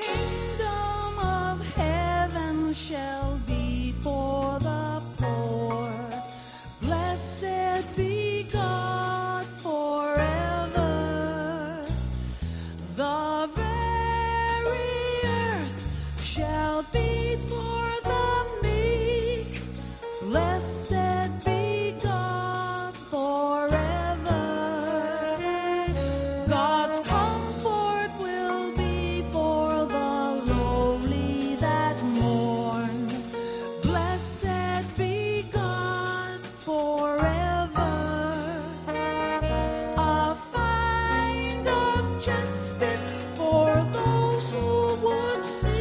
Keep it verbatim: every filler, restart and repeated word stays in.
kingdom of heaven shall be for the poor. Blessed be God forever. The very earth shall be for the meek. Blessed be God forever. God's comfort will be for the lowly that mourn. Blessed be God forever. A find of justice for those who would see.